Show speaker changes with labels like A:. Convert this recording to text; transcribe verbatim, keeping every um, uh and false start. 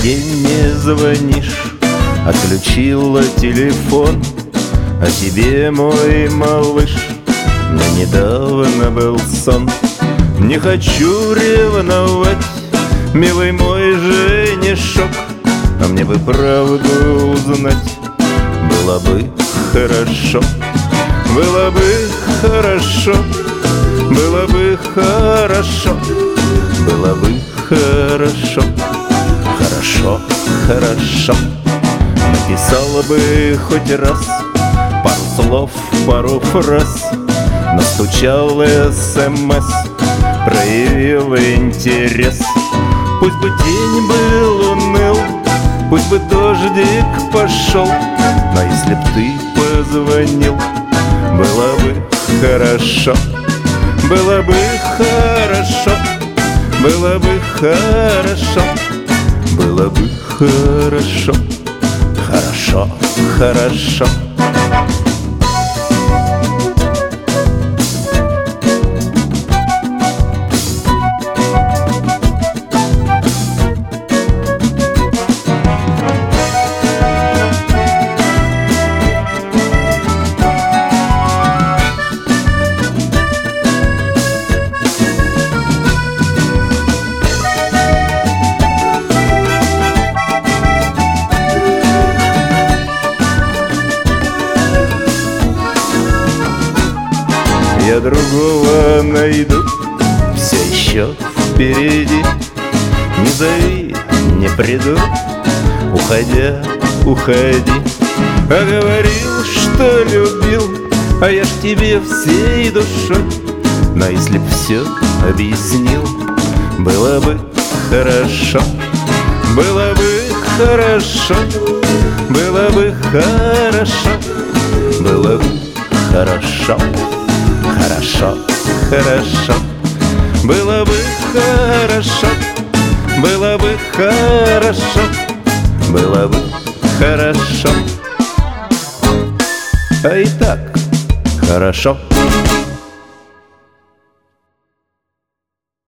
A: день не звонишь, отключила телефон. О тебе, мой малыш, мне недавно был сон. Не хочу ревновать, милый мой женишок, а мне бы правду узнать. Было бы хорошо, было бы хорошо, было бы хорошо, было бы хорошо, хорошо, хорошо. Написала бы хоть раз пару слов, пару фраз, настучал СМС, проявил интерес. Пусть бы день был уныл, пусть бы дождик пошел, но если б ты позвонил, было бы хорошо, было бы хорошо, было бы хорошо, было бы хорошо, хорошо, хорошо. Я другого найду, все еще впереди. Не зови, не приду, уходя, уходи. А говорил, что любил, а я ж тебе всей душой. Но если б все объяснил, было бы хорошо, было бы хорошо, было бы хорошо, было бы хорошо. Хорошо, хорошо, было бы хорошо, было бы хорошо, было бы хорошо. А и так хорошо.